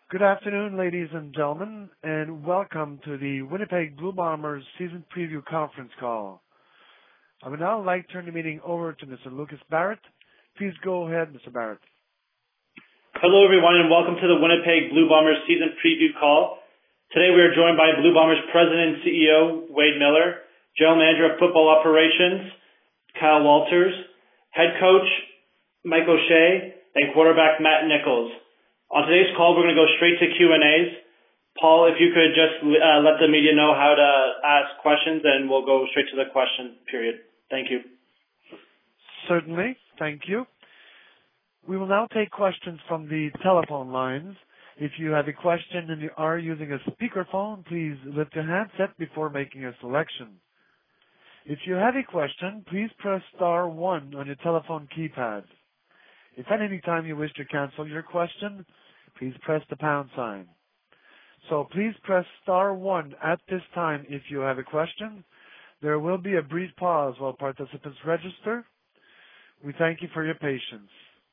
Good afternoon, ladies and gentlemen, and welcome to the Winnipeg Blue Bombers season preview conference call. I would now like to turn the meeting over to Mr. Lucas Barrett. Please go ahead, Mr. Barrett. Hello, everyone, and welcome to the Winnipeg Blue Bombers season preview call. Today we are joined by Blue Bombers President and CEO Wade Miller, General Manager of Football Operations Kyle Walters, Head Coach Mike O'Shea, and Quarterback Matt Nichols. On today's call, we're going to go straight to Q&As. Paul, if you could just let the media know how to ask questions, and we'll go straight to the question period. Thank you. Certainly. Thank you. We will now take questions from the telephone lines. If you have a question and you are using a speakerphone, please lift your handset before making a selection. If you have a question, please press star 1 on your telephone keypad. If at any time you wish to cancel your question, please press the pound sign. So please press star 1 at this time if you have a question. There will be a brief pause while participants register. We thank you for your patience.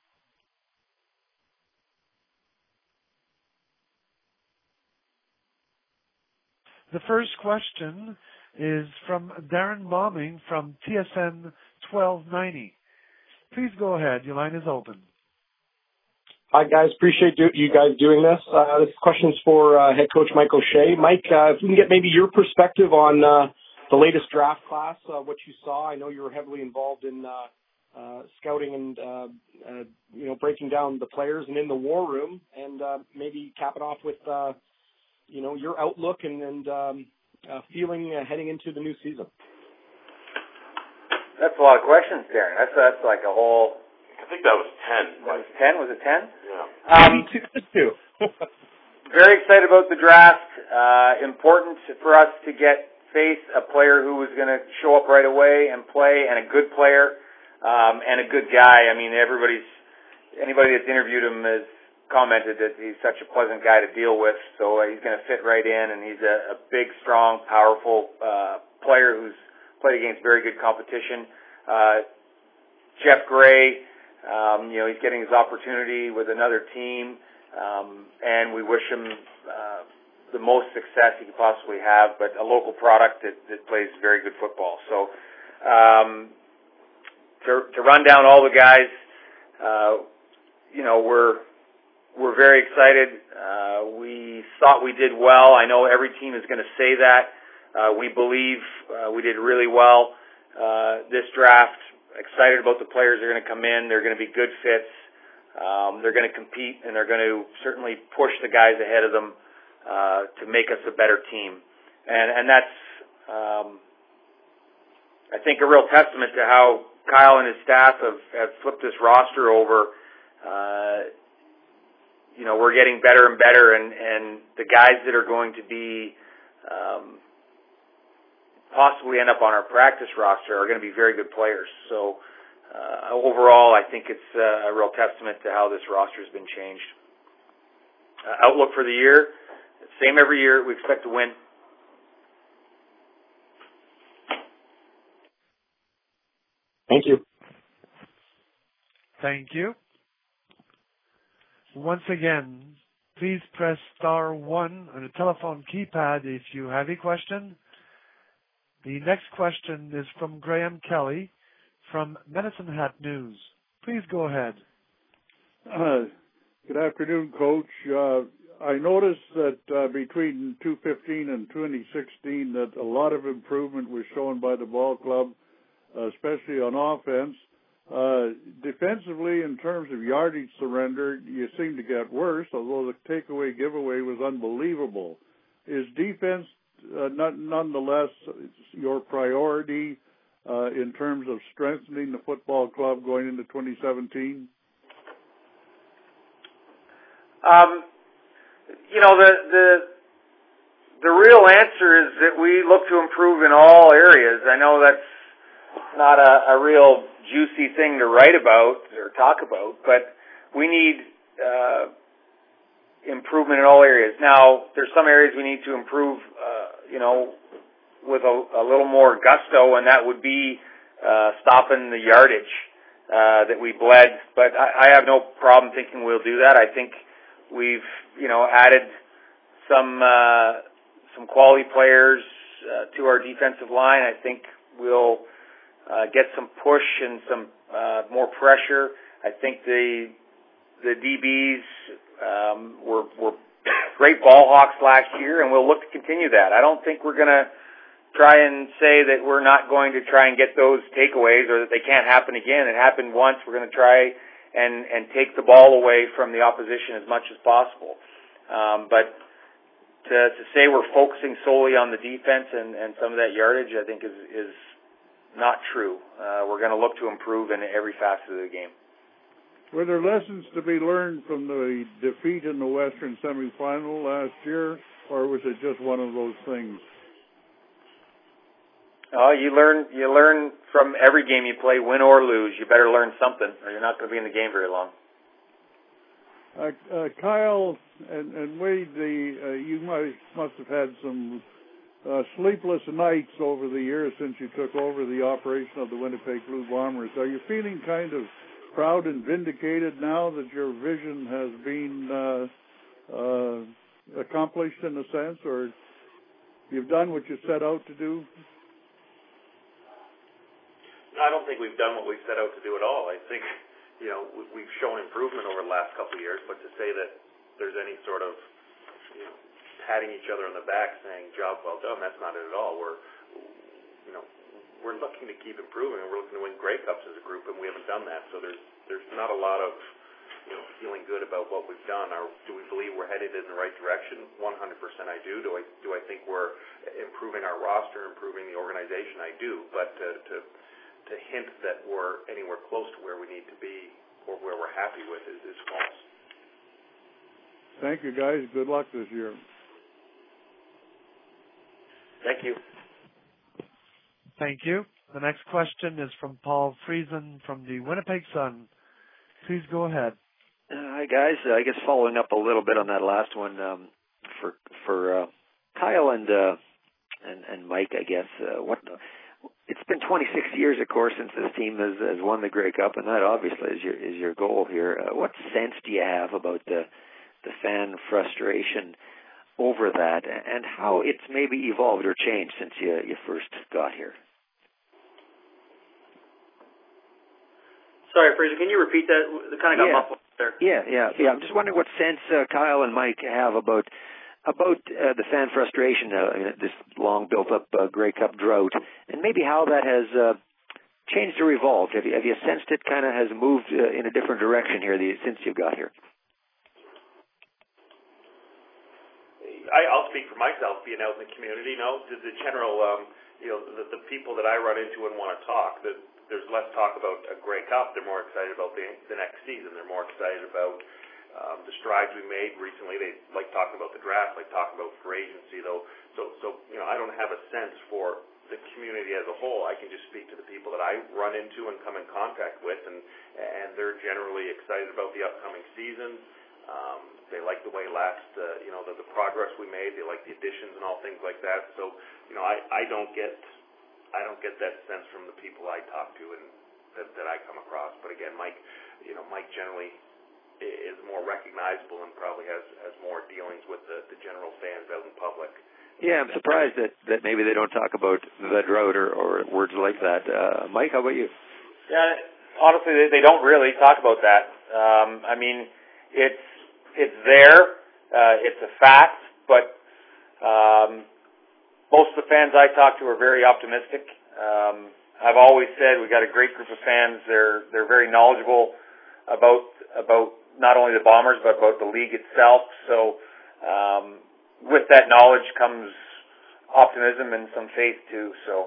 The first question is from Darren Bombing from TSN 1290. Please go ahead. Your line is open. Hi, guys. Appreciate you guys doing this. This question's for Head Coach Mike O'Shea. Mike, if we can get maybe your perspective on the latest draft class, what you saw. I know you were heavily involved in scouting and breaking down the players and in the war room, and maybe cap it off with your outlook and feeling heading into the new season. That's a lot of questions, Darren. That's like a whole... I think that was 10. That was 10? Was it 10? Yeah. Two. Very excited about the draft. Important for us to face a player who was going to show up right away and play, and a good player, and a good guy. I mean, anybody that's interviewed him has commented that he's such a pleasant guy to deal with, so he's going to fit right in, and he's a big, strong, powerful player who's played against very good competition. Jeff Gray, he's getting his opportunity with another team, and we wish him the most success he could possibly have, but a local product that plays very good football. So to run down all the guys, we're very excited. We thought we did well. I know every team is going to say that. We believe we did really well this draft. Excited about the players that are going to come in. They're going to be good fits. They're going to compete, and they're going to certainly push the guys ahead of them to make us a better team. And that's, I think, a real testament to how Kyle and his staff have flipped this roster over. We're getting better and better, and the guys that are going to be possibly end up on our practice roster are going to be very good players. So overall, I think it's a real testament to how this roster has been changed. Outlook for the year, same every year. We expect to win. Thank you. Thank you. Once again, please press star 1 on the telephone keypad if you have a question. The next question is from Graham Kelly from Medicine Hat News. Please go ahead. Good afternoon, Coach. I noticed that between 2015 and 2016 that a lot of improvement was shown by the ball club, especially on offense. Defensively, in terms of yardage surrender, you seem to get worse, although the takeaway giveaway was unbelievable. Is defense nonetheless your priority in terms of strengthening the football club going into 2017? The real answer is that we look to improve in all areas. I know that's not a real juicy thing to write about or talk about, but we need improvement in all areas. Now, there's some areas we need to improve, with a little more gusto, and that would be stopping the yardage that we bled. But I have no problem thinking we'll do that. I think We've added some quality players to our defensive line. I think we'll get some push and some more pressure. I think the DBs were great ball hawks last year, and we'll look to continue that. I don't think we're going to try and say that we're not going to try and get those takeaways or that they can't happen again. It happened once. We're going to try and take the ball away from the opposition as much as possible. But to say we're focusing solely on the defense and some of that yardage, I think is not true. We're going to look to improve in every facet of the game. Were there lessons to be learned from the defeat in the Western semifinal last year, or was it just one of those things? Oh, you learn from every game you play, win or lose. You better learn something, or you're not going to be in the game very long. Kyle and Wade, you must have had some sleepless nights over the years since you took over the operation of the Winnipeg Blue Bombers. Are you feeling kind of proud and vindicated now that your vision has been accomplished in a sense, or you've done what you set out to do? No, I don't think we've done what we set out to do at all. I think, we've shown improvement over the last couple of years, but to say that there's any sort of, patting each other on the back saying, job well done, that's not it at all. We're looking to keep improving, and we're looking to win Grey Cups as a group, and we haven't done that. So there's not a lot of, feeling good about what we've done. Do we believe we're headed in the right direction? 100% I do. Do I think we're improving our roster, improving the organization? I do. But to hint that we're anywhere close to where we need to be or where we're happy with is false. Thank you, guys. Good luck this year. Thank you. Thank you. The next question is from Paul Friesen from the Winnipeg Sun. Please go ahead. Hi, guys. I guess following up a little bit on that last one, for Kyle and Mike, I guess, it's been 26 years, of course, since this team has won the Grey Cup, and that obviously is your goal here. What sense do you have about the fan frustration over that, and how it's maybe evolved or changed since you first got here? Sorry, Fraser, can you repeat that? It kind of got muffled there. Yeah. I'm just wondering what sense Kyle and Mike have about the fan frustration, this long built-up Grey Cup drought, and maybe how that has changed or evolved. Have you sensed it kind of has moved in a different direction here since you got here? I'll speak for myself, being out in the community. The general, the people that I run into and want to talk, there's less talk about a Grey Cup. They're more excited about the next season. They're more excited about the strides we made recently. They like talking about the draft, like talking about free agency, though. So I don't have a sense for the community as a whole. I can just speak to the people that I run into and come in contact with, and they're generally excited about the upcoming season. They like the way the progress we made. They like the additions and all things like that. So, I don't get that sense from the people I talk to and that I come across. But again, Mike generally is more recognizable and probably has more dealings with the general fans out in public. Yeah, I'm surprised that maybe they don't talk about the drought or words like that. Mike, how about you? Yeah, honestly, they don't really talk about that. It's there. It's a fact, but most of the fans I talk to are very optimistic. I've always said we got a great group of fans. They're very knowledgeable about not only the Bombers but about the league itself. So with that knowledge comes optimism and some faith too. So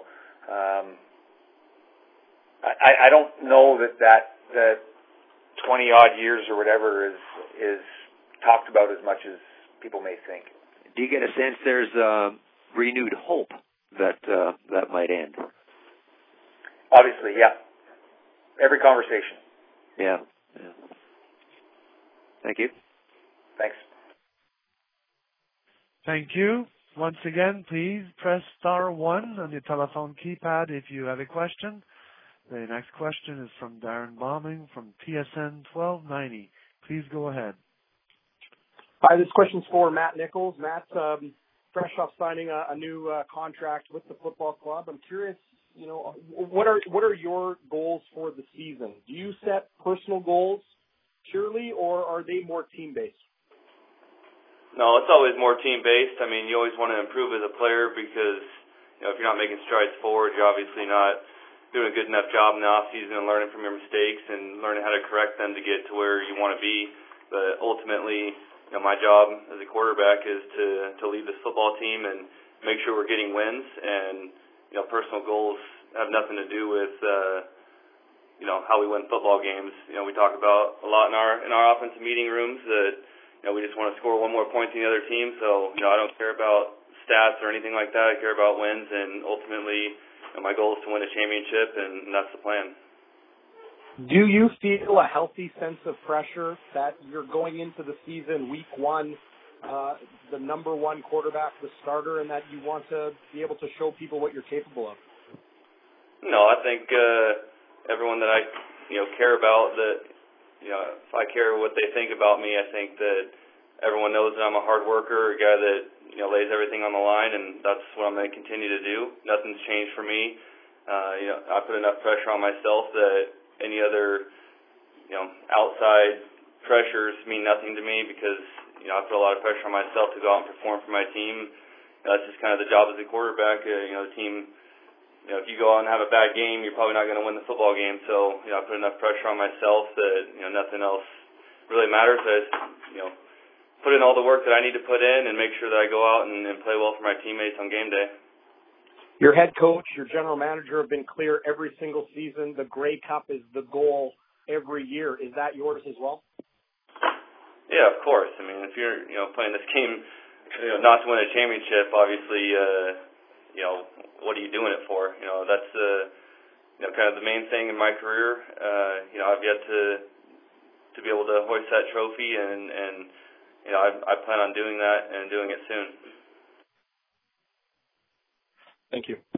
I don't know that 20 odd years or whatever is talked about as much as people may think. Do you get a sense there's renewed hope that might end? Obviously, yeah. Every conversation. Yeah. Thank you. Thanks. Thank you. Once again, please press star 1 on your telephone keypad if you have a question. The next question is from Darren Bombing from TSN 1290. Please go ahead. Hi, this question's for Matt Nichols. Matt, fresh off signing a new contract with the football club, I'm curious, what are your goals for the season? Do you set personal goals purely, or are they more team-based? No, it's always more team-based. I mean, you always want to improve as a player because, if you're not making strides forward, you're obviously not doing a good enough job in the off-season and learning from your mistakes and learning how to correct them to get to where you want to be. But ultimately, my job as a quarterback is to lead this football team and make sure we're getting wins. And, personal goals have nothing to do with, how we win football games. We talk about a lot in our offensive meeting rooms that, we just want to score one more point than the other team. So, I don't care about stats or anything like that. I care about wins, and ultimately, my goal is to win a championship, and that's the plan. Do you feel a healthy sense of pressure that you're going into the season, week one, the number one quarterback, the starter, and that you want to be able to show people what you're capable of? No, I think everyone that I care about, that if I care what they think about me, I think that everyone knows that I'm a hard worker, a guy that lays everything on the line, and that's what I'm going to continue to do. Nothing's changed for me. I put enough pressure on myself that any other outside pressures mean nothing to me, because I put a lot of pressure on myself to go out and perform for my team. That's just kind of the job as a quarterback. The team, if you go out and have a bad game, you're probably not going to win the football game. So I put enough pressure on myself that nothing else really matters. I just put in all the work that I need to put in and make sure that I go out and play well for my teammates on game day. Your head coach, your general manager have been clear every single season. The Grey Cup is the goal every year. Is that yours as well? Yeah, of course. I mean, if you're playing this game not to win a championship, obviously what are you doing it for? That's kind of the main thing in my career. I've yet to be able to hoist that trophy, and I plan on doing that and doing it soon. Thank you.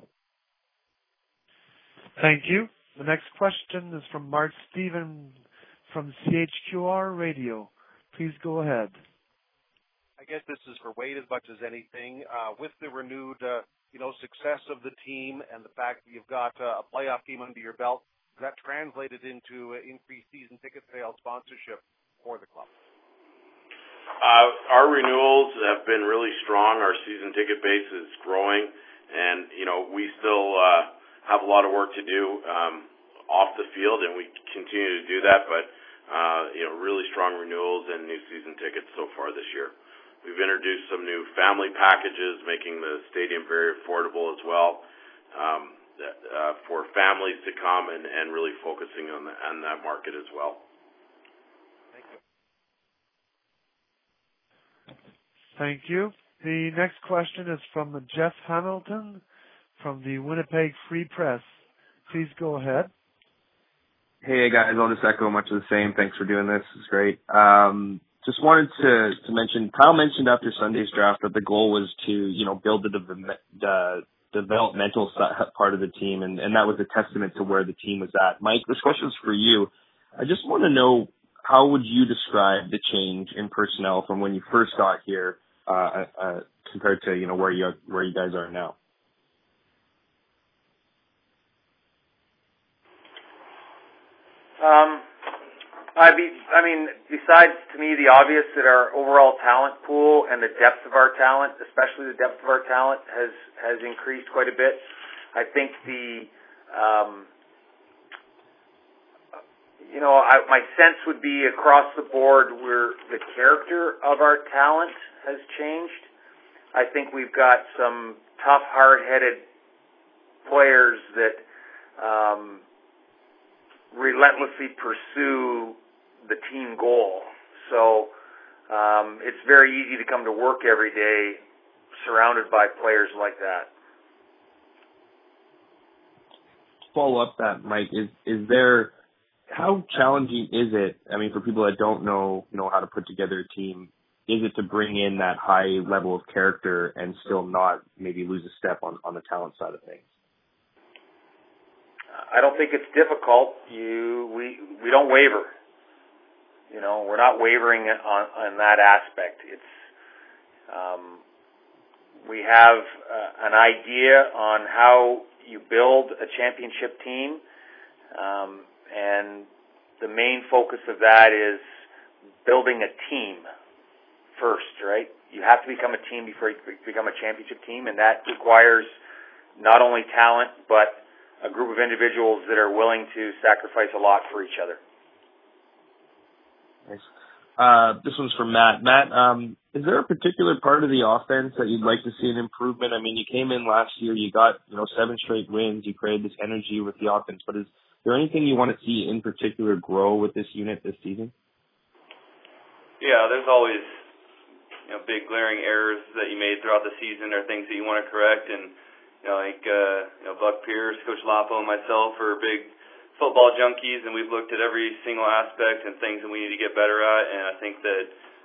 Thank you. The next question is from Mark Stevens from CHQR Radio. Please go ahead. I guess this is for Wade as much as anything. With the renewed, success of the team and the fact that you've got a playoff team under your belt, that translated into increased season ticket sales sponsorship for the club? Our renewals have been really strong. Our season ticket base is growing, and we still have a lot of work to do off the field, and we continue to do that. But really strong renewals and new season tickets so far this year. We've introduced some new family packages, making the stadium very affordable as well for families to come, and really focusing on that market as well. Thank you. The next question is from Jeff Hamilton from the Winnipeg Free Press. Please go ahead. Hey guys, I'll just echo much of the same. Thanks for doing this. It's great. Just wanted to mention, Kyle mentioned after Sunday's draft that the goal was to, build the developmental part of the team, and that was a testament to where the team was at. Mike, this question's for you. I just want to know, how would you describe the change in personnel from when you first got here compared to, where you guys are now? Besides, to me, the obvious that our overall talent pool and the depth of our talent, especially the depth of our talent, has increased quite a bit. I think my sense would be across the board where the character of our talent has changed. I think we've got some tough, hard-headed players that relentlessly pursue the team goal. So it's very easy to come to work every day surrounded by players like that. Follow up that, Mike, how challenging is it, for people that don't know how to put together a team, is it to bring in that high level of character and still not maybe lose a step on the talent side of things? I don't think it's difficult. We don't waver. we're not wavering on that aspect. It's we have an idea on how you build a championship team, and the main focus of that is building a team first, right? You have to become a team before you become a championship team, and that requires not only talent, but a group of individuals that are willing to sacrifice a lot for each other. Nice. This one's from Matt. Matt, is there a particular part of the offense that you'd like to see an improvement? I mean, you came in last year, you got 7 straight wins, you created this energy with the offense, but is there anything you want to see in particular grow with this unit this season? Yeah, there's always big glaring errors that you made throughout the season or things that you want to correct, and Buck Pierce, Coach Lapo, and myself are big football junkies, and we've looked at every single aspect and things that we need to get better at, and I think that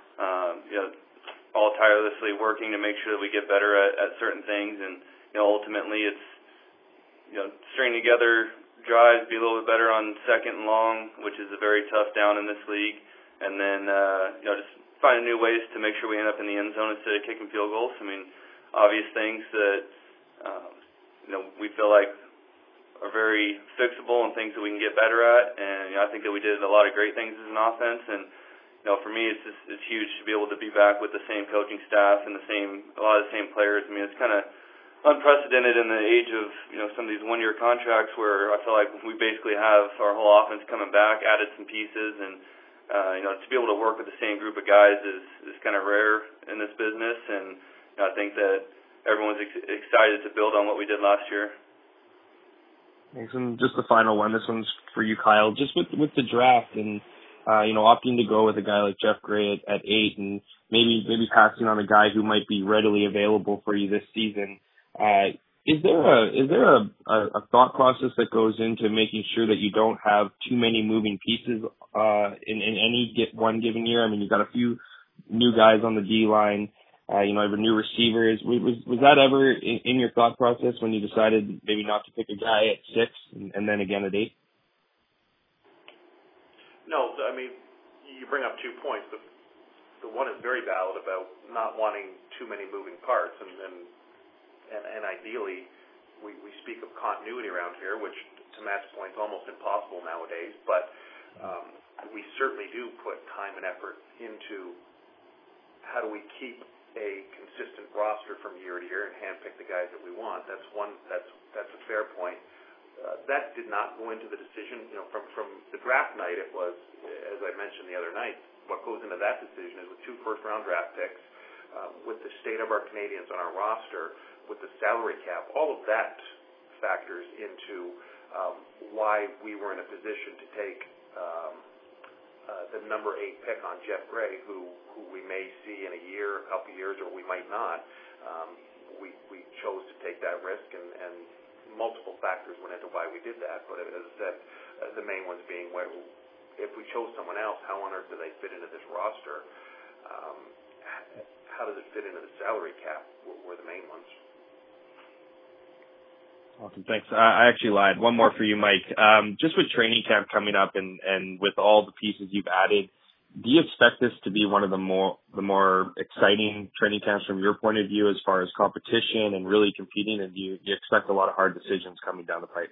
all tirelessly working to make sure that we get better at certain things, and ultimately it's stringing together drives, be a little bit better on second and long, which is a very tough down in this league, and then just finding new ways to make sure we end up in the end zone instead of kicking field goals. I mean, obvious things that we feel like are very fixable and things that we can get better at, and I think that we did a lot of great things as an offense, and for me it's huge to be able to be back with the same coaching staff and a lot of the same players. I mean, it's kind of unprecedented in the age of some of these one-year contracts where I feel like we basically have our whole offense coming back, added some pieces, and to be able to work with the same group of guys is kind of rare in this business, and I think that everyone's excited to build on what we did last year. Thanks. And just the final one, this one's for you, Kyle. Just with the draft and opting to go with a guy like Jeff Gray at 8, and maybe passing on a guy who might be readily available for you this season. Is there a thought process that goes into making sure that you don't have too many moving pieces in any one given year? I mean, you've got a few new guys on the D line. Every new receiver. Was that ever in your thought process when you decided maybe not to pick a guy at 6 and then again at 8? No, I mean, you bring up 2 points. The one is very valid about not wanting too many moving parts, and ideally, we speak of continuity around here, which to Matt's point is almost impossible nowadays, but we certainly do put time and effort into how do we keep a consistent roster from year to year and handpick the guys that we want. That's a fair point. That did not go into the decision. From the draft night, it was, as I mentioned the other night, what goes into that decision is with 2 first-round draft picks, with the state of our Canadians on our roster, with the salary cap, all of that factors into why we were in a position to take the number 8 pick on Jeff Gray, who we may see in a year, a couple years, or we might not. We chose to take that risk, and multiple factors went into why we did that. But as I said, the main ones being, if we chose someone else, how on earth do they fit into this roster? How does it fit into the salary cap were the main ones. Awesome, thanks. I actually lied. One more for you, Mike. Just with training camp coming up and with all the pieces you've added, do you expect this to be one of the more exciting training camps from your point of view as far as competition and really competing? And do you expect a lot of hard decisions coming down the pipe?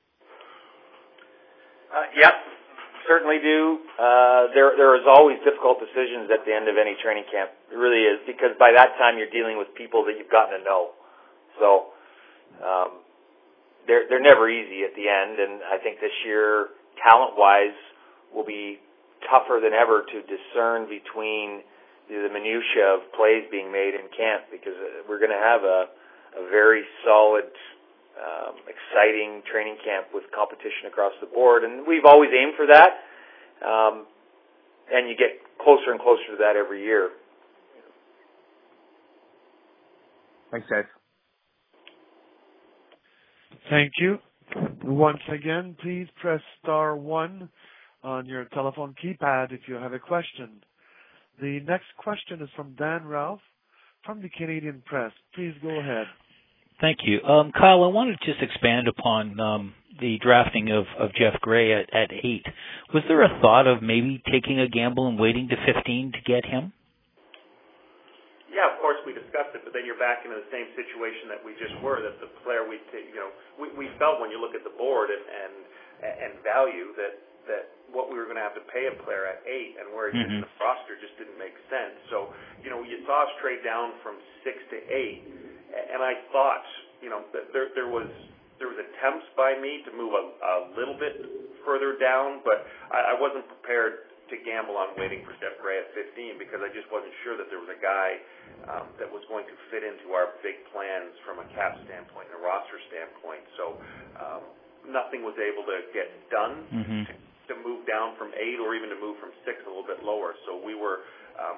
Yep, certainly do. There is always difficult decisions at the end of any training camp. It really is, because by that time you're dealing with people that you've gotten to know. So they're never easy at the end, and I think this year, talent-wise, will be tougher than ever to discern between the minutiae of plays being made in camp, because we're going to have a very solid, exciting training camp with competition across the board, and we've always aimed for that, and you get closer and closer to that every year. Thanks, guys. Thank you. Once again, please press star 1 on your telephone keypad if you have a question. The next question is from Dan Ralph from the Canadian Press. Please go ahead. Thank you. Kyle, I wanted to just expand upon the drafting of Jeff Gray at 8. Was there a thought of maybe taking a gamble and waiting to 15 to get him? Yeah, of course we discussed it, but then you're back into the same situation that we just were. That the player we felt when you look at the board and value that what we were going to have to pay a player at 8 and where he is in the roster just didn't make sense. So you saw us trade down from 6 to 8, and I thought that there was attempts by me to move a little bit further down, but I wasn't prepared to gamble on waiting for Jeff Gray at 15 because I just wasn't sure that there was a guy that was going to fit into our big plans from a cap standpoint and a roster standpoint. So nothing was able to get done to move down from 8 or even to move from 6 a little bit lower. So we were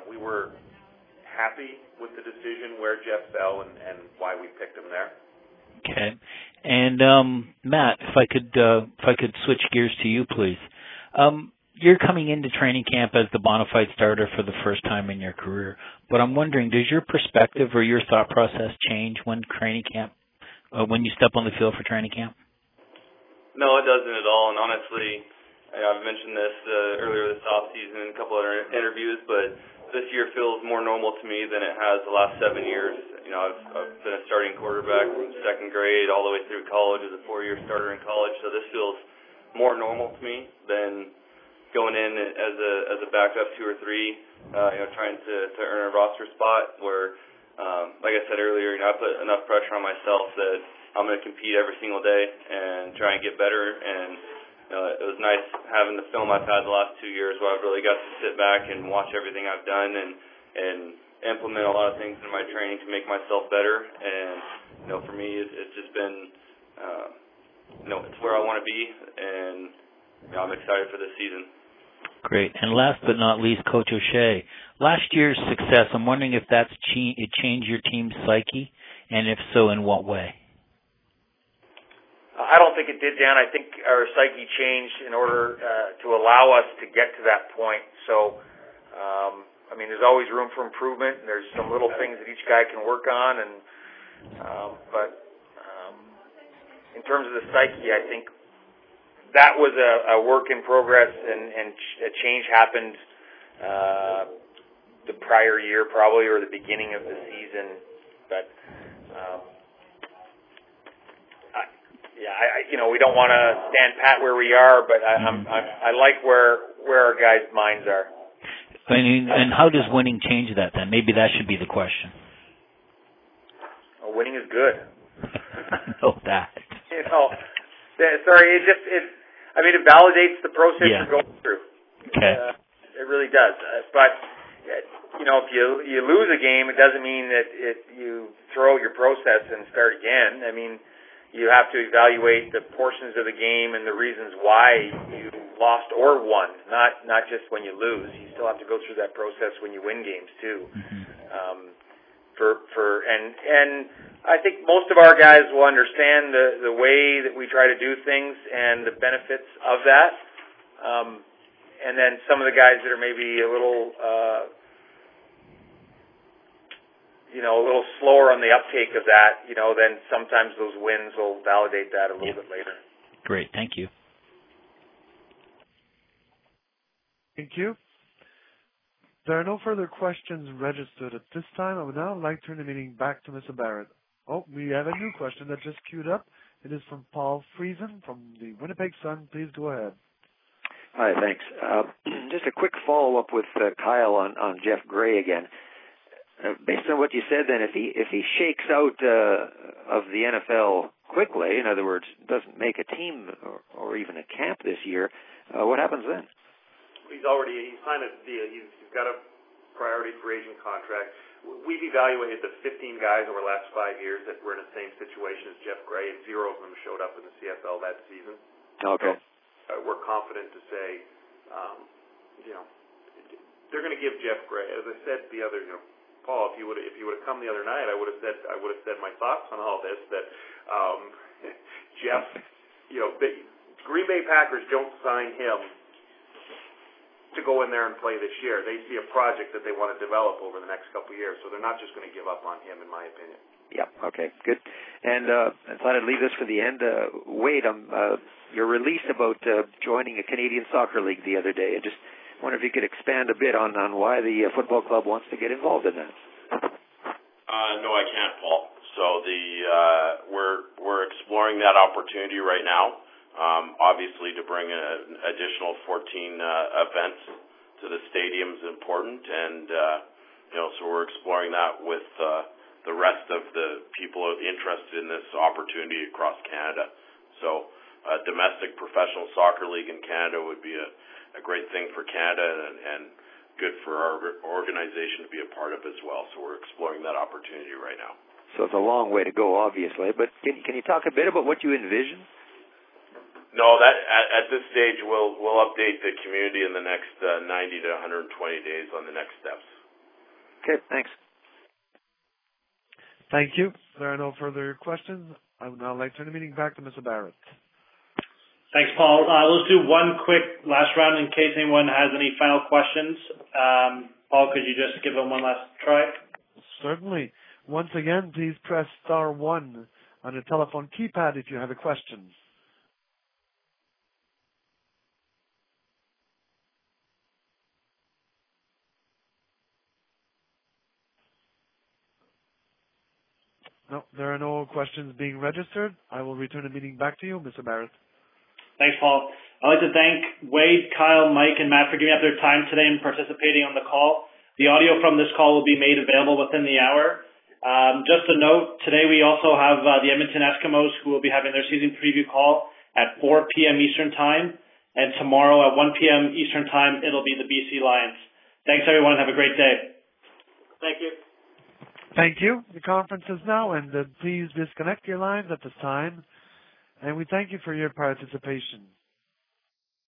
happy with the decision where Jeff fell and why we picked him there. Okay. And Matt, if I could switch gears to you, please. You're coming into training camp as the bona fide starter for the first time in your career, but I'm wondering, does your perspective or your thought process change when when you step on the field for training camp? No, it doesn't at all. And honestly, I've mentioned this earlier this off season in a couple other interviews, but this year feels more normal to me than it has the last 7 years. I've been a starting quarterback from second grade all the way through college as a 4-year starter in college, so this feels more normal to me than going in as a backup 2 or 3, trying to earn a roster spot where, like I said earlier, I put enough pressure on myself that I'm going to compete every single day and try and get better. And it was nice having the film I've had the last 2 years where I've really got to sit back and watch everything I've done and implement a lot of things in my training to make myself better. And for me, it's just been it's where I want to be, and I'm excited for this season. Great. And last but not least, Coach O'Shea, last year's success, I'm wondering if that's it changed your team's psyche, and if so, in what way? I don't think it did, Dan. I think our psyche changed in order to allow us to get to that point. So, there's always room for improvement, and there's some little things that each guy can work on, but in terms of the psyche, I think that was a work in progress, and a change happened the prior year probably, or the beginning of the season. But we don't want to stand pat where we are, but I like where our guys' minds are. And how does winning change that then? Maybe that should be the question. Well, winning is good. I know that. Sorry, it validates the process you're going through. Okay. It really does. But if you lose a game, it doesn't mean that you throw your process and start again. You have to evaluate the portions of the game and the reasons why you lost or won, not just when you lose. You still have to go through that process when you win games too. And I think most of our guys will understand the way that we try to do things and the benefits of that. And then some of the guys that are maybe a little slower on the uptake of that, then sometimes those wins will validate that a little bit later. Great. Thank you. Thank you. There are no further questions registered at this time. I would now like to turn the meeting back to Mr. Barrett. Oh, we have a new question that just queued up. It is from Paul Friesen from the Winnipeg Sun. Please go ahead. Hi, thanks. Just a quick follow-up with Kyle on Jeff Gray again. Based on what you said, then, if he shakes out of the NFL quickly, in other words, doesn't make a team or even a camp this year, what happens then? He signed a deal. He's got a priority free agent contract. We've evaluated the 15 guys over the last 5 years that were in the same situation as Jeff Gray, and 0 of them showed up in the CFL that season. Okay. So, we're confident to say, they're going to give Jeff Gray. As I said the other, Paul, if you would have come the other night, I would have said my thoughts on all this. That Jeff, the Green Bay Packers don't sign him to go in there and play this year. They see a project that they want to develop over the next couple of years, so they're not just going to give up on him, in my opinion. Yeah, okay, good. And I thought I'd leave this for the end. Wade, your release about joining a Canadian Soccer League the other day, I just wonder if you could expand a bit on why the football club wants to get involved in that. No, I can't, Paul. So we're exploring that opportunity right now. Obviously, to bring an additional 14 events to the stadium is important, and so we're exploring that with the rest of the people interested in this opportunity across Canada. So, a domestic professional soccer league in Canada would be a great thing for Canada and good for our organization to be a part of as well. So, we're exploring that opportunity right now. So it's a long way to go, obviously, but can you talk a bit about what you envision? No, that at this stage we'll update the community in the next 90 to 120 days on the next steps. Okay, thanks. Thank you. There are no further questions. I would now like to turn the meeting back to Mr. Barrett. Thanks, Paul. Let's do one quick last round in case anyone has any final questions. Paul, could you just give them one last try? Certainly. Once again, please press star 1 on your telephone keypad if you have a question. No, there are no questions being registered. I will return the meeting back to you, Mr. Barrett. Thanks, Paul. I'd like to thank Wade, Kyle, Mike, and Matt for giving up their time today and participating on the call. The audio from this call will be made available within the hour. Just a note, today we also have the Edmonton Eskimos who will be having their season preview call at 4 p.m. Eastern Time. And tomorrow at 1 p.m. Eastern Time, it'll be the BC Lions. Thanks, everyone. Have a great day. Thank you. Thank you. The conference is now ended. Please disconnect your lines at this time, and we thank you for your participation.